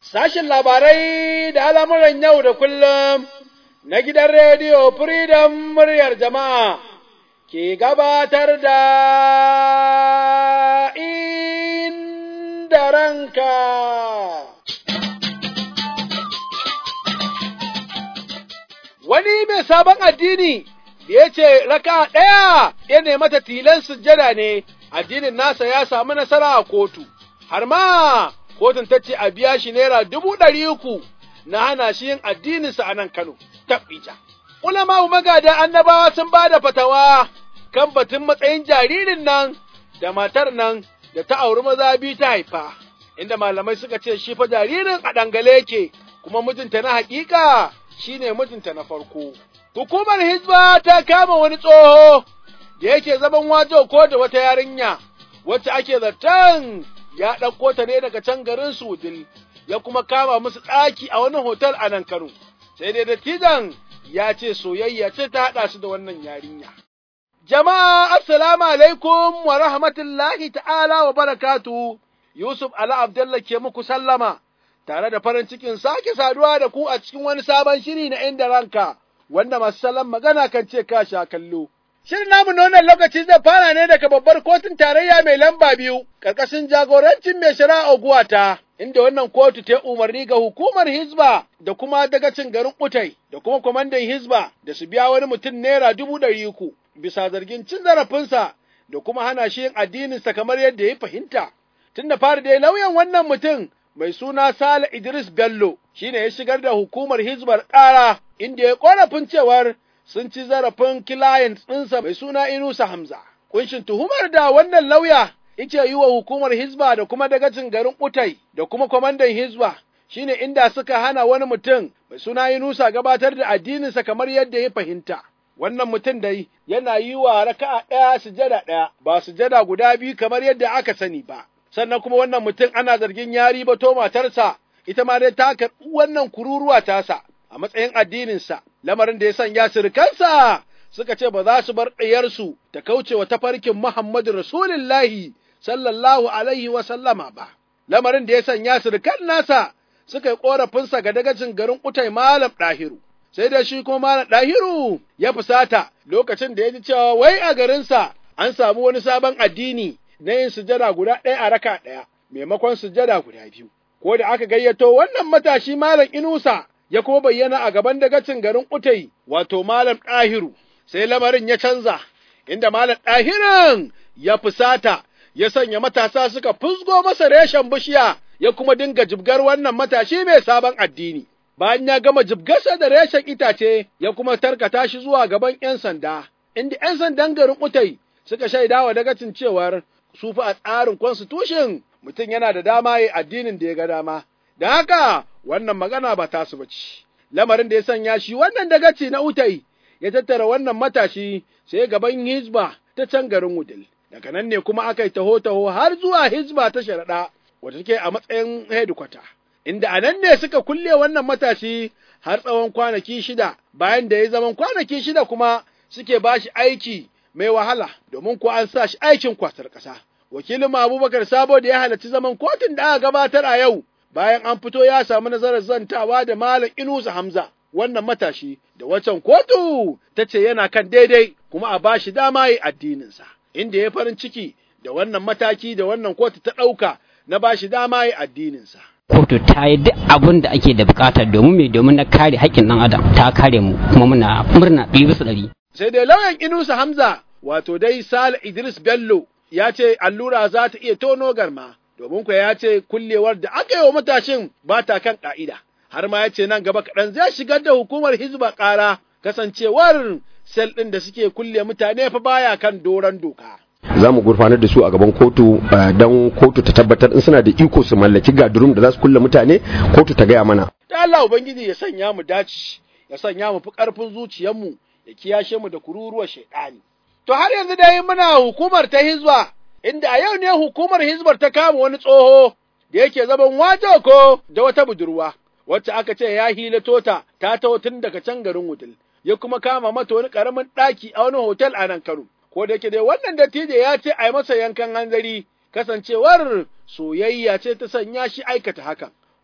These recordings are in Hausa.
Sashin labarai da al'amuran yau da kullum na gidan Rediyo Freedom muryar jama'a ke gabatar da inda ranka. Wani mai sabon addini da ya ce raka ɗaya ya nemi ta tilan sujjada ne, addinin nasa ya samu nasara a kotu, har ma kotun ta ce a biya shi naira 300,000 na hana shi yin addininsa a nan Kano, tabbija. Ulama'u magada annabawa sun ba da fatawa kan batun matsayin jaririn nan da matar nan da ta auri maza biyu ta haifa, inda malamai suka ce shi fa jaririn a dangale yake, kuma mijinta na hakika shi ne mijinta na farko. Hukumar Hizba ta kama wani tsoho da yake zaman wajo ko da wata yarinya, wacce ake zaton ya ɗauko ta ne daga can garin Sudil, ya kuma kama musu ɗaki a wani hotel a nan Kano, sai dai dattijan ya ce soyayya ce ta haɗa su da wannan yarinya. Jama'a, assalamu alaikum wa rahmatullahi ta'ala wa barakatu, Yusuf Ala Abdallah ke muku sallama, tare da farin cikin sake saduwa da ku a cikin wani sabon shiri na inda ranka, wanda masu salon magana kan ce ka sha kallo. Shirin namu na wannan lokaci zai fara ne daga babbar kotun tarayya mai lamba 2, ƙarƙashin jagorancin mai shari'a Oguwata, inda wannan kotu ta umarni ga hukumar Hizba da kuma dagacin garin Utai da kuma kwamandan Hizba da su biya wani mutum naira 300,000 bisa zargin cin zarafinsa da kuma hana shi yin addininsa kamar yadda ya fahimta. Tun da fari dai lauyan wannan mutum mai suna Sale Idris Bello shine ya shigar da hukumar Hizbar ƙara, inda ya ƙorafin cewar sun ci zarafin client ɗinsa mai suna Inusa Hamza. Kunshin tuhumar da wannan lauya yake yi wa hukumar Hizba da kuma dagacin garin Utai da kuma kwamandan Hizba shine inda suka hana wani mutum mai suna Inusa gabatar da addininsa kamar yadda ya fahimta. Wannan mutum dai yana yi wa raka'a ɗaya sujada ɗaya, ba sujada guda biyu kamar yadda aka sani ba. Sannan kuma wannan mutum ana zargin ya ribato matarsa, ita ma dai ta karɓi wannan kururuwa tasa a matsayin addininsa, lamarin da ya sanya surukansa suka ce ba za su bar ɗiyarsu ta kauce wa tafarkin Muhammadu Rasulullahi sallallahu alaihi wa sallama ba. Lamarin da ya sanya surukan nasa suka yi ƙorafinsa ga dagacin garin Utai Malam Ɗahiru. Sai da shi kuma Malam Ɗahiru ya fusata lokacin da ya ji cewa wai a garinsa an samu wani sabon addini na yin sujada guda ɗaya a raka ɗaya, maimakon sujada guda biyu. Ko da aka gayyato wannan matashi Malam Inusa ya kuma bayyana a gaban dagacin garin Utai, wato Malam Ɗahiru, sai lamarin ya canza, inda Malam Ɗahirin ya fusata, ya sanya matasa suka fusgo masa reshen bishiya, ya kuma dinga jibgar wannan matashi mai sabon addini. Bayan ya gama jibgarsa da reshen itace, ya kuma tarkata shi zuwa gaban ‘yan sanda, inda ‘yan sandan garin Utai suka shaida wa dagacin cewar su fa a tsarin constitution mutum yana da dama ya addinin da ya ga dama, da haka wannan magana ba tasu ba ce. Lamarin da ya sanya shi wannan dagaci na Utai ya tattara wannan matashi sai gaban Hizba ta can garin Wudil. Daga nan ne kuma aka yi taho-taho har zuwa Hizba ta Sharaɗa, wata take a matsayin hedikwata, inda a nan ne suka kulle wannan matashi har tsawon kwanaki 6, bayan da ya zaman kwanaki 6 kuma suke ba shi aiki mai wahala, domin ko an sa shi aikin kwatar ƙasa. Wakilin Abubakar Sabo da ya halarci zaman kotun da aka gabatar a yau, bayan an fito ya samu nazarar zantawa da Malam Inusa Hamza, wannan matashi da waccan kotu ta ce yana kan daidai kuma a ba shi dama yi addininsa, inda ya farin ciki da wannan mataki da wannan kotu ta ɗauka na ba shi dama yi addininsa. Kotu ta yi duk abin da ake da bukata domin na kare haƙƙin ɗan adam, ta kare mu kuma muna murna 100%. Sai dai lauyan Inusa Hamza, wato dai Sale Idris Bello, ya ce allura za ta iya tono garma, domin kuwa ya ce kullewar da aka yi wa matashin ba ta kan ƙa'ida, har ma ya ce nan gaba kaɗan zai shigar da hukumar Hizba ƙara, kasancewar sel ɗin da suke kulle mutane fa baya kan doron doka. Za mu gurfanar da su a gaban kotu don kotu ta tabbatar in suna da iko su mallaki gadurum da za su kulle mutane, kotu ta gaya mana. Ta Allah Ubangiji ya sanya mu dace, ya sanya mu fi ƙarfin zuciyarmu, ya kiyashe mu da kururuwar shaiɗani. To har yanzu dai muna hukumar ta Hizba, inda a yau ne hukumar Hizbar ta kama wani tsoho da yake zaman wato ko da wata budurwa, wacce aka ce ya hilato ta taho tun daga can garin Wudil, ya kuma kama mata wani ƙaramin ɗaki a wani hotel a nan Kano. Ko da yake dai wannan dattijo ya ce a yi masa yankan hanzari, kasancewar soyayya ce ta sanya shi aikata hakan.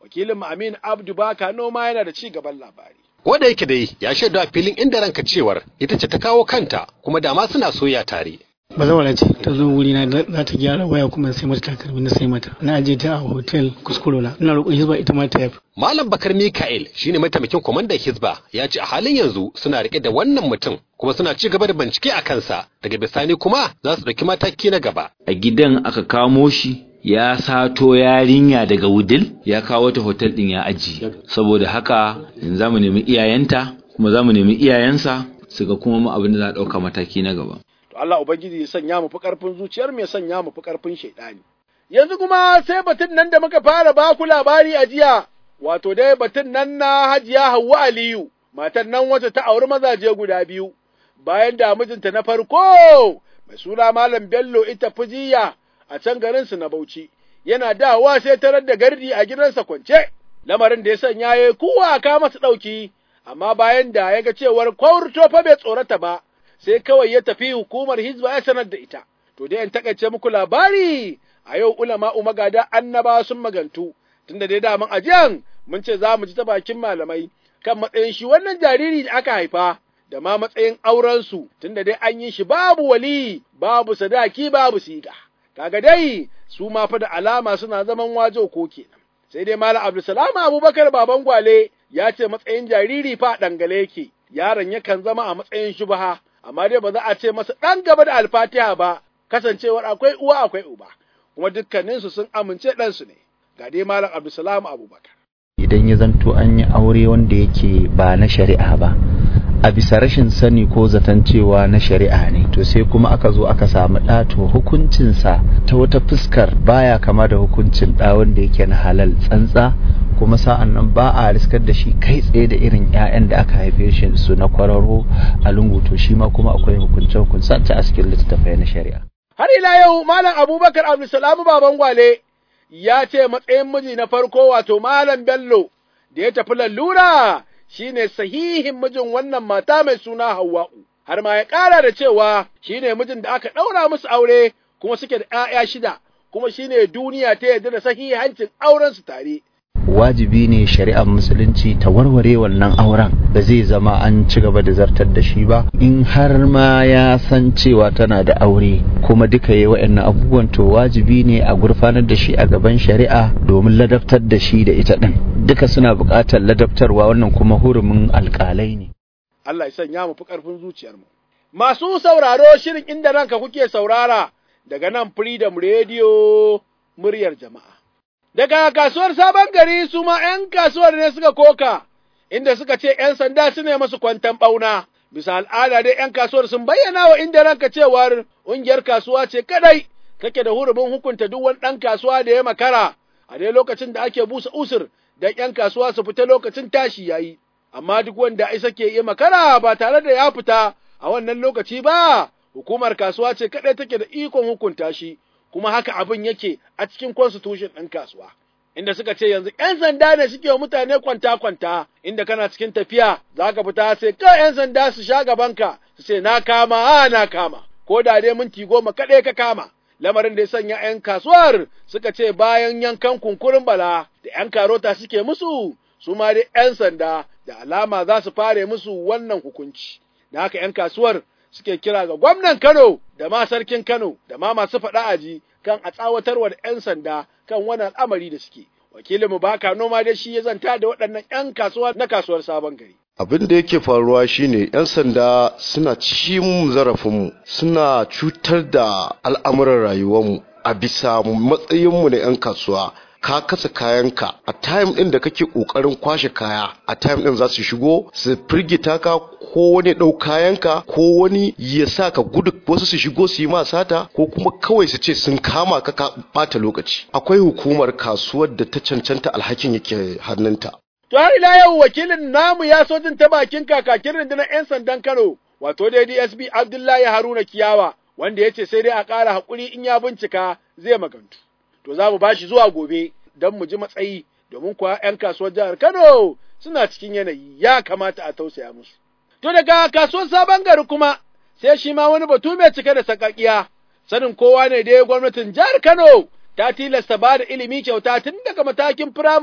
Wakilin mu Amin Abdu Baka noma yana da ci gaban labari. Wanda yake dai ya shaida a filin inda ranka cewar ita ce ta kawo kanta kuma dama suna soya tare. Bazawara ce ta zo wuri na za ta gyara waya kuma sai mata takalmi na sai mata. Na aje ta a hotel Kuskurola. Ina roƙon Hizba ita ma ta yafi. Malam Bakar Mikael shine mataimakin kwamandan Hizba ya ce a halin yanzu suna rike da wannan mutum kuma suna ci gaba da bincike a kansa daga bisani kuma za su ɗauki mataki na gaba. A gidan aka kamo shi ya sato yarinya daga Wudil ya kawo ta hotel din ya aji. Saboda haka yanzu zamu nemi iyayenta kuma zamu nemi iyayensa su ga kuma mu abin da za a ɗauka mataki na gaba. To Allah Ubangiji ya sanya mu fi ƙarfin zuciyar mu ya sanya mu fi ƙarfin shaidani. Yanzu kuma sai batun nan da muka fara ba ku labari a jiya, wato dai batun nan na Hajiya Hauwa Aliyu, matan nan wacce ta auri mazaje guda biyu, bayan da mijinta na farko mai suna Malam Bello ita fijiya a can garinsu na Bauchi, yana dawa sai tarar da gardi a gidansa kwance, lamarin da ya sanya ya kuwa ka masa ɗauki, amma bayan da ya ga cewar kwaurto fa bai tsorata ba, sai kawai ya tafi hukumar Hizba ya sanar da ita. To dai in takaice muku labari, a yau ulama'u magada annaba sun magantu, tunda dai daman ajiyan mun ce za mu ji ta bakin malamai kan matsayin shi wannan jariri da aka haifa, da ma matsayin aurensu, tunda dai an yi shi babu wali, babu sadaki, babu siga. Kaga dai su ma fa da alama suna zaman wajo ko kenan. Sai dai Malam Abdulsalam Abubakar baban gwale ya ce matsayin jariri fa dangale yake, yaron yakan zama a matsayin shubha, amma dai ba za a ce masa ɗan gaba da alfatiha ba, kasancewar akwai uwa akwai uba, kuma dukkaninsu sun amince ɗansu ne. Ga dai Malam Abdulsalam Abubakar. Idan ya zanto an yi aure wanda yake ba na shari'a ba, a bisa rashin sani ko zaton cewa na shari'a ne, to sai kuma aka zo aka samu ɗa, to hukuncinsa ta wata fuskar baya kama da hukuncin ɗa wanda yake na halal tsantsa, kuma sa'an nan ba a riskar da shi kai tsaye da irin 'ya'yan da aka haife shi su na kwararo a lungu, to shi ma kuma akwai hukunce-hukunce a cikin littattafai na shari'a. Har ila yau Malam Abubakar Abdulsalam baban gwale ya ce matsayin miji na farko wato Malam Bello da ya tafi lallura shine sahihin mijin wannan mata mai suna Hawwa'u, har ma ya ƙara da cewa shine mijin da aka ɗaura musu aure kuma suke da 'ya'ya 6, kuma shine duniya ta yarda da sahihancin auren su tare. Wajibi ne shari'ar musulunci ta warware wannan auren, ba zai zama an ci gaba da zartar da shi ba in har ma ya san cewa tana da aure kuma duka yayi waɗannan abubuwan, to wajibi ne a gurfanar da shi a gaban shari'a domin ladabtar da shi da ita din. Duka suna buƙatar ladabtarwa, wannan kuma hurumin alƙalai ne. Allah ya sanya mu fi ƙarfin zuciyarmu. Masu sauraro shirin inda ranka kuke saurara daga nan Freedom Radio muryar jama'a. Daga kasuwar Sabon Gari su ma ‘yan kasuwar ne suka koka, inda suka ce ‘yan sanda su ne masu kwantan ɓauna. Bisa al'ada dai ‘yan kasuwar sun bayyana wa inda ranka cewar ƙungiyar kasuwa ce kadai take da hurumin hukunta duk wani ɗan kasuwa da ya makara a dai lokacin da ake busa usur don ‘yan kasuwa su fita lokacin tashi yayi. Amma duk wanda isa ke yi makara ba tare da ya fita a wannan lokaci ba, hukumar kasuwa ce kadai take da ikon hukunta shi. Kuma haka abin yake a cikin constitution ɗin kasuwa, inda suka ce yanzu ‘yan sanda ne suke wa mutane kwanta-kwanta, inda kana cikin tafiya za ka fita sai kawai ‘yan sanda su sha gabanka su ce na kama, na kama, ko da dai minti 10 kaɗai ka kama. Lamarin da ya sanya ‘yan kasuwar suka ce bayan yankan kunkurin bala da ‘yan karota suke musu, su ma dai ‘yan sanda da alama za su fare musu wannan hukunci. Da haka ‘yan kasuwar suke kira ga gwamnan Kano da ma sarkin Kano da ma masu faɗa aji kan a tsawatarwa da ‘yan sanda kan wani al'amari da suke. Wakilinmu Baka Noma da shi ya zanta da waɗannan ‘yan kasuwa na kasuwar Sabon Gari. Abin da yake faruwa shine 'yan sanda suna ci mu zarafinmu, suna cutar da al'amuran rayuwarmu a bisa matsayinmu na 'yan kasuwa. Ka kasa kayanka a time ɗin da kake ƙoƙarin kwashe kaya, a time ɗin za su shigo su firgita ka, ko wani ɗau kayanka, ko wani ya sa ka gudu, wasu su shigo su yi ma sata, ko kuma kawai su ce sun kama ka ka ɓata lokaci. Akwai hukumar kasuwar da ta cancanta alhakin yake hannunta. To har ila yau wakilin namu ya so jin ta bakin kakakin rundunar 'yan sandan Kano, wato dai DSP Abdullahi Haruna Kiyawa, wanda ya ce sai dai a ƙara haƙuri in ya bincika zai magantu. To za mu ba shi zuwa gobe don mu ji matsayi, domin kuwa 'yan kasuwar jihar Kano suna cikin yanayi ya kamata a tausaya musu. To daga kasuwar Sabon Gari kuma sai shi ma wani batu mai cike da sakakiya, sanin kowa ne dai gwamnatin jihar Kano ta tilasta ba da ilimi kyauta tun daga matakin firamare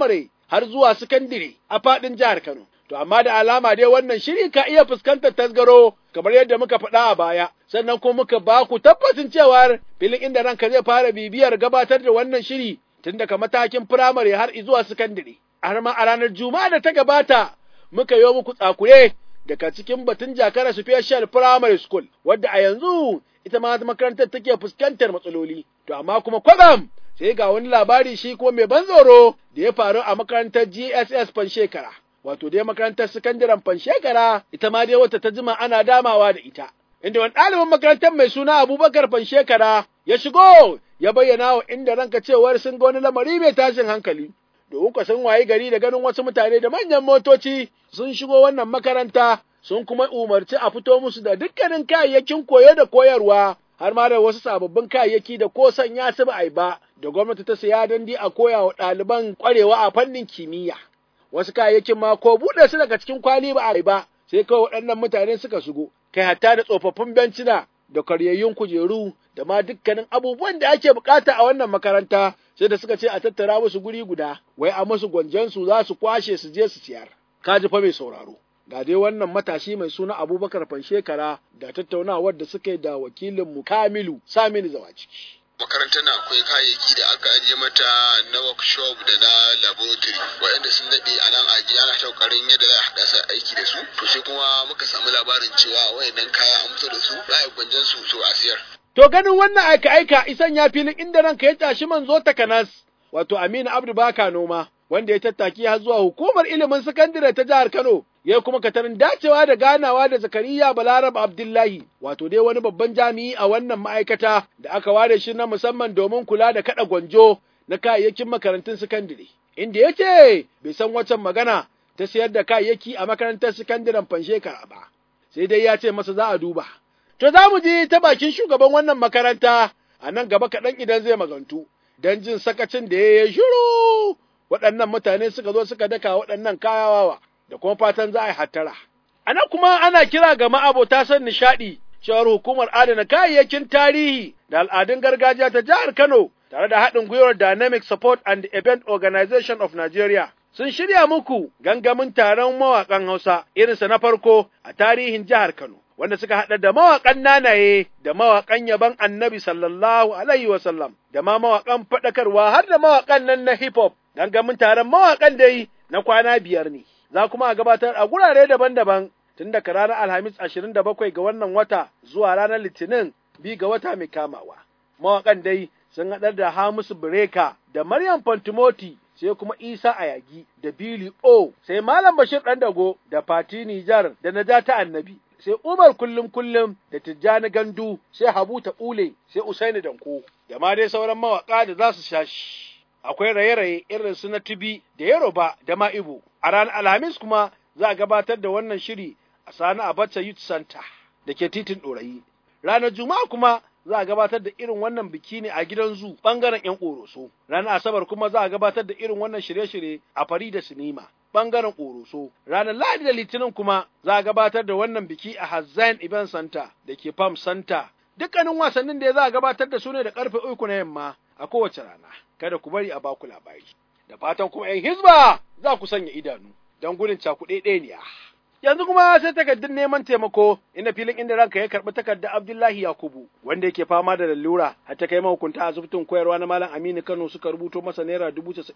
har zuwa sakandire a faɗin jihar Kano. To amma da alama dai wannan shiri ka iya fuskantar tasgaro kamar yadda muka faɗa a baya, sannan kuma muka ba ku tabbacin cewar filin inda ranka zai fara bibiyar gabatar da wannan shiri tun daga matakin firamare har zuwa sakandire. Har ma a ranar Juma'a da ta gabata muka yi muku tsakure daga cikin batun Jakara Special Primary School, wadda a yanzu ita ma makarantar take fuskantar matsaloli. To amma kuma kwatsam sai ga wani labari shi kuma mai ban tsoro da ya faru a makarantar GSS Fanshekara. Wato dai makarantar sakandaren Fanshekara ita ma dai wata ta jima ana damawa da ita. Inda wani ɗalibin makarantar mai suna Abubakar Fanshekara ya shigo ya bayyana wa inda ranka cewar sun ga wani lamari mai tashin hankali. Domin ka sun waye gari da ganin wasu mutane da manyan motoci sun shigo wannan makaranta sun kuma umarci a fito musu da dukkanin kayayyakin koyo da koyarwa har ma da wasu sababbin kayayyaki da ko sanya su ba a yi ba da gwamnati ta saya don a koya wa ɗaliban ƙwarewa a fannin kimiyya. Wasu kayayyakin ma ko buɗe su daga cikin kwali ba a yi ba sai kawai waɗannan mutane suka shigo kai hatta da tsofaffin bencina da karyayyun kujeru da ma dukkanin abubuwan da ake bukata a wannan makaranta sai da suka ce a tattara musu guri guda wai a musu gwanjansu za su kwashe su je su siyar. Kaji fa mai sauraro. Ga dai wannan matashi mai suna Abubakar Fanshekara da tattaunawar da suka yi da wakilinmu Kamilu Saminu Zawaciki. Makarantar na akwai kayayyaki da aka ajiye mata na workshop da na laboratory waɗanda sun daɗe a nan aji ana ta ƙoƙarin yadda za a haɗa su aiki da su to sai kuma muka samu labarin cewa wayannan kaya an fito da su za a yi gwanjan su so a siyar. To ganin wannan aika isan ya filin inda ranka ya tashi manzo takanas wato Aminu Abdu Baka Noma wanda ya tattaki har zuwa hukumar ilimin sakandare ta jihar Kano ya kuma katarin dacewa da ganawa da Zakariya Balarab Abdullahi wato dai wani babban jami'i a wannan ma'aikata da aka ware shi na musamman domin kula da kada gwanjo na kayayyakin makarantun sakandare inda yace bai san wacan magana ta sayar da kayayyaki a makarantar sakandaren Fanshekara ba sai dai ya ce masa za a duba. To za mu ji ta bakin shugaban wannan makaranta a nan gaba kaɗan idan zai magantu don jin sakacin da ya yi shiru waɗannan mutane suka zo suka daka waɗannan kayawawa da kuma fatan za a yi hattara. A nan kuma ana kira ga ma'abota son nishaɗi cewar hukumar adana kayayyakin tarihi da al'adun gargajiya ta jihar Kano tare da haɗin gwiwar Dynamic Support and Event Organization of Nigeria sun shirya muku gangamin taron mawaƙan Hausa irinsa na farko a tarihin jihar Kano. Wanda suka haɗa da mawaƙan nanaye da mawaƙan yaban annabi sallallahu alaihi wasallam da ma mawaƙan faɗakarwa har da mawaƙan nan na hip hop gangamin taron mawaƙan dai na kwana 5 ne. Za kuma a gabatar a gurare daban-daban tun daga ranar Alhamis 27 ga wannan wata zuwa ranar Litinin 2 ga wata mai kamawa. Mawaƙan dai sun haɗar da Hamisu Bireka da Maryam Fantimoti sai kuma Isa Ayagi da Billy O sai Malam Bashir Ɗandago da Fati Nijar da Najata Annabi. Sai Umar kullum da Tijjani Gandu, sai Habu Taɓule, sai Usaini Danko, da ma dai sauran mawaƙa da za su sha shi. Akwai raye-raye irin su na Tibi da Yoruba da ma Ibo. A ranar Alhamis kuma za a gabatar da wannan shiri a Sani Abacha Youth Center da ke titin Ɗorayi. Ranar Juma'a kuma za a gabatar da irin wannan biki ne a gidan zu ɓangaren ‘yan ƙoroso. Ranar Asabar kuma za a gabatar da irin wannan shirye-shirye a Farida Sinima. Ɓangaren ƙoroso. Ranar Lahadi da Litinin kuma za a gabatar da wannan biki a Hazzain Event Center da ke Farm Center. Dukkanin wasannin da za a gabatar da su ne da ƙarfe 3 na yamma a kowace rana. Kada ku bari a baku labari. Da fatan kuma ‘yan Hizba za ku sanya idanu don gudun cakuɗe ɗaya. Yanzu kuma sai takardun neman taimako inda filin inda ranka ya karɓi takardar Abdullahi Yakubu wanda yake fama da lalura har ta kai mahukunta asibitin koyarwa na Malam Aminu Kano suka rubuto masa naira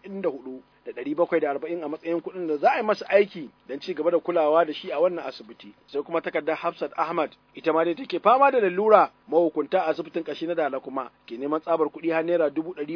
94,740 a matsayin kuɗin da za a yi masa aiki don ci gaba da kulawa da shi a wannan asibiti. Sai kuma takardar Hafsat Ahmad ita ma dai take fama da lalura mahukunta asibitin kashi na Dala kuma ke neman tsabar kuɗi har naira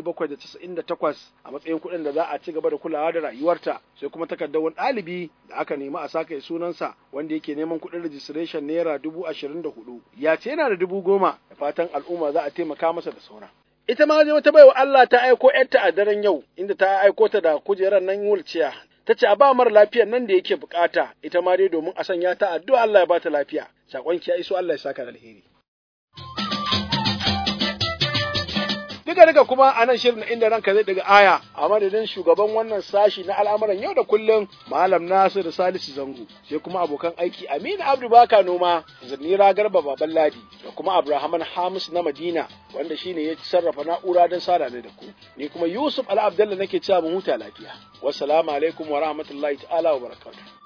798 a matsayin kuɗin da za a ci gaba da kulawa da rayuwarta. Sai kuma takardar wani ɗalibi da aka nemi a saka sunansa wanda yake neman kuɗin registration naira 24,000 ya ce yana da 10,000 da fatan al'umma za a taimaka masa da sauran. Ita ma wata baiwa Allah ta aiko ‘yarta a daren yau inda ta aiko ta da kujerar nan wulciya ta ce a ba mara lafiyar nan da yake bukata ita ma dai domin a sanya ta addu'a Allah ya ba ta lafiya sakon ki ya iso Allah ya saka da alheri. Duka kuma a nan shirin inda ranka zai daga aya a madadin shugaban wannan sashi na al'amuran yau da kullum Malam Nasiru Salisu Zango, sai kuma abokan aiki Aminu Abdu Baka Noma, Zanira Garba Baban Ladi da kuma Abrahaman Hamis na Madina wanda shine ya sarrafa na'ura don sada da ku. Ni kuma Yusuf Al Abdalla nake cewa mu huta lafiya. Wassalamu alaikum wa rahmatullahi ta'ala wa barakatuh.